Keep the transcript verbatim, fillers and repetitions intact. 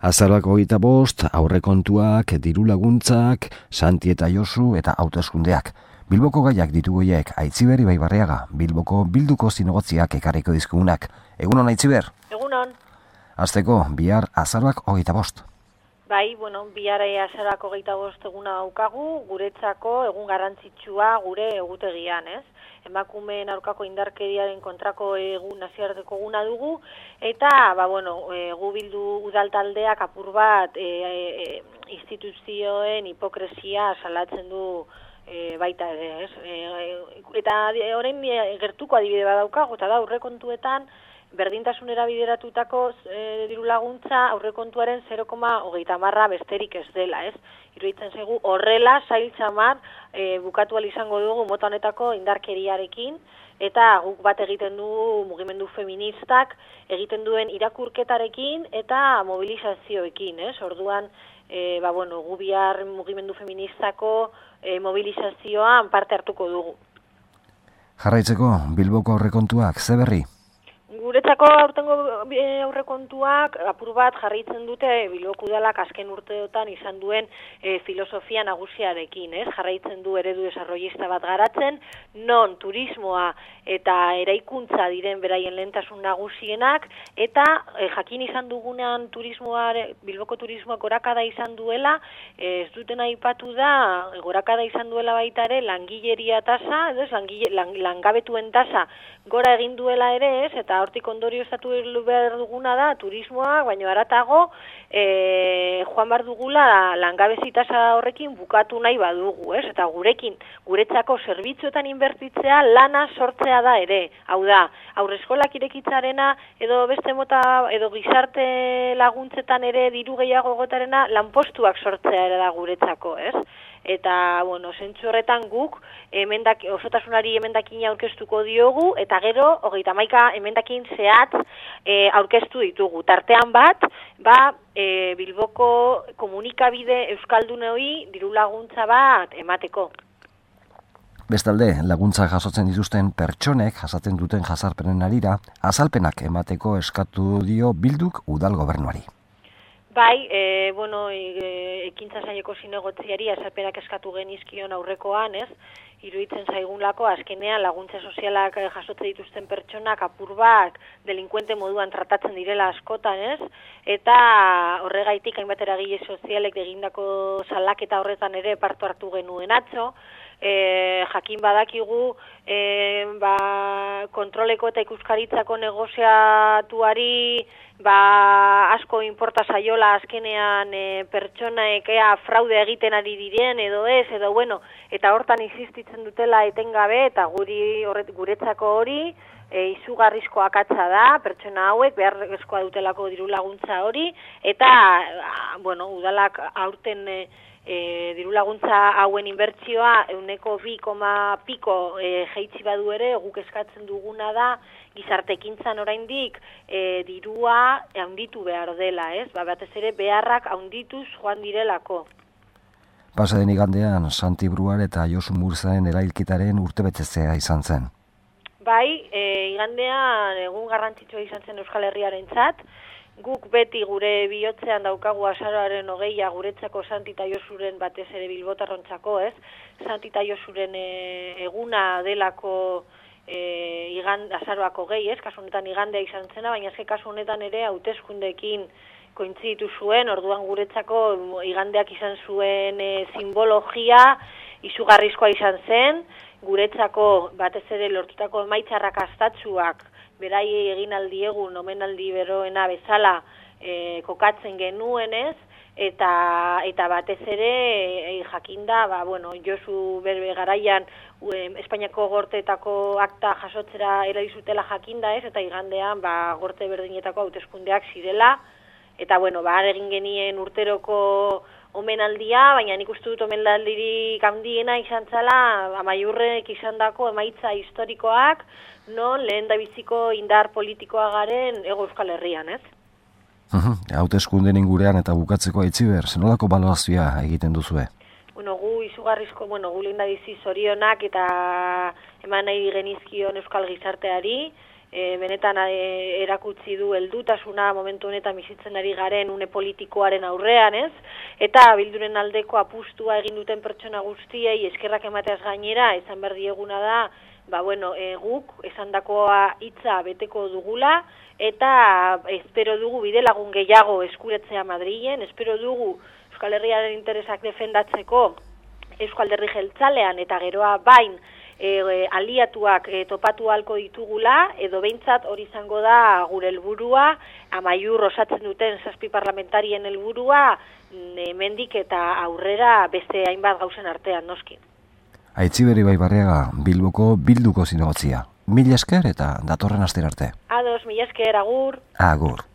Azaroak hogeita bost, aurrekontuak, diru laguntzak, Santi eta Josu eta hauteskundeak. Bilboko gaiak ditugoiek, Aitziber Ibaibarriaga, Bilboko bilduko zinegotziak ekarriko dizkugunak. Egunon, Aitziber? Egunon. Azteko, bihar azaroak hogeita bost. Bai, bueno, bihar azaroak hogeita bost eguna daukagu, guretzako egun garrantzitsua gure egutegian, ez? Emakumeen aurkako indarkeriaren kontrako egun nazioarteko eguna dugu, eta, ba, bueno, e, gu bildu udaltaldeak apur bat e, e, instituzioen hipokresia salatzen du e, baita ere, ez? E, eta orain gertuko adibide bat daukagu, eta da aurrekontuetan berdintasunera bideratutako e, diru laguntza aurrekontuaren zero koma hogeita hamarra besterik ez dela, ez? Iruditzen zaigu horrela sail txamar e, bukatu ahal izango dugu mota honetako indarkeriarekin, eta guk bat egiten du mugimendu feministak egiten duen irakurketarekin eta mobilizazioekin, ez? Orduan, e, ba, bueno, gu bihar mugimendu feministako e, mobilizazioan parte hartuko dugu. Jarraitzeko, Bilboko aurrekontuak, ze berri? Guretzako aurtengo aurrekontuak apur bat jarraitzen dute Bilboko udalak azken urteotan izan duen e, filosofia nagusiarekin, ez? Jarraitzen du eredu desarrollista bat garatzen, non turismoa eta eraikuntza diren beraien lehentasun nagusienak, eta e, jakin izan dugunean turismoa, Bilboko turismoak gorakada izan duela, e, ez duten aipatu da, gorakada izan duela baita ere langileria tasa, edo langile, lang, langabetuen tasa gora egin duela ere, ez? Eta hortik ondorioztatu behar duguna da turismoa, baina haratago e, joan behar dugula langabezi tasa horrekin bukatu nahi badugu, ez? Eta gurekin, guretzako zerbitzuetan inbertitzea lana sortzea da ere. Hau da, haurreskolak irekitzarena edo beste mota edo gizarte laguntzetan ere diru gehiago egotarena lanpostuak sortzea ere da guretzako, ez? Eta, bueno, zentzu horretan guk emendak, osotasunari emendakina aurkeztuko diogu, eta gero, hogeita hamaika emendakin zehatz e, aurkeztu ditugu. Tartean bat, ba, e, Bilboko komunikabide euskaldunoi diru laguntza bat emateko. Bestalde, laguntza jasotzen dituzten pertsonek jasaten duten jazarpenen arira, azalpenak emateko eskatu dio Bilduk udal gobernuari. Bai, e, bueno, e, ekintza saileko zinegotziari azalpenak eskatu genizkion aurrekoan, ez? Iruditzen zaigunlako azkenean laguntza sozialak jasotze dituzten pertsonak apur bat delinkuente moduan tratatzen direla askotan, ez? Eta horregaitik hainbat eragile sozialek egindako salaketa horretan ere parte hartu genuen atzo. E, jakin badakigu e, ba, kontroleko eta ikuskaritzako negoziatuari ba, asko inporta saiola azkenean e, pertsonaek ea fraude egiten ari diren edo ez, edo bueno, eta hortan insistitzen dutela etengabe, eta guri horret, guretzako hori e, izugarrizko akatsa da, pertsona hauek beharrezkoa dutelako diru laguntza hori, eta bueno, udalak aurten e, E, diru laguntza hauen inbertsioa ehuneko bi koma piko e, jaitsi badu ere, guk eskatzen duguna da gizartekintzan oraindik e, dirua handitu behar dela, ez? Ba, batez ere beharrak handituz joan direlako. Pasaden igandean Santi Bruar eta Josu Murzaren erailketaren urtebetetzea izan zen. Bai, e, igandean egun garrantzitsua izan zen Euskal Herriarentzat. Guk beti gure bihotzean daukagu azaroaren hogeia guretzako Santi eta Josuren batez ere bilbotarrontzako, ez? Santi eta Josuren e, eguna delako e, igand, azaroak hogei, ez? Kasu honetan igandea izan zena, baina ezke kasu honetan ere hauteskundeekin kointziditu zuen, orduan guretzako igandeak izan zuen e, simbologia izugarrizkoa izan zen, guretzako batez ere lortutako emaitza arrakastatsuak berai egin aldiegun, omenaldi beroena bezala e, kokatzen genuenez, eta eta batez ere e, jakinda, ba, bueno, Josu berbe garaian e, Espainiako gorteetako akta jasotzera eraizutela jakinda ez, eta igandean ba, gorte berdinetako hauteskundeak zirela, eta bueno, ba, egin genien urteroko omenaldia, baina nik uste dut omenaldirik handiena izan zala Amaiurrek izandako emaitza historikoak, non lehen da biziko indar politikoa garen Hego Euskal Herrian, ez? Hauteskunden ingurean eta bukatzeko Aitziber, zenolako balorazioa egiten duzue? Bueno, gu izugarrizko, bueno, gu lehen da bizi zorionak eta eman nahi genizkion Euskal Gizarteari, e, benetan e, erakutsi du heldutasuna momentu honetan bizitzen ari garen une politikoaren aurrean, ez? Eta Bilduren aldeko apustua egin duten pertsona guztiei eskerrak emateaz gainera, esan behar dieguna da, ba bueno, e, guk esandakoa hitza beteko dugula, eta espero dugu bidelagun gehiago eskuretzea Madrilen, espero dugu Euskal Herriaren interesak defendatzeko Euskal Alderdi Jeltzalean eta geroa bain e, e, aliatuak e, topatu halko ditugula, edo behintzat hori izango da gure helburua, amaiur osatzen duten zazpi parlamentarien helburua, hemendik eta aurrera beste hainbat gauzen artean noski. Aitziberi Baibarriaga, Bilboko bilduko zinegotzia. Mila esker eta datorren astera arte. Ados, mila esker, agur. Agur.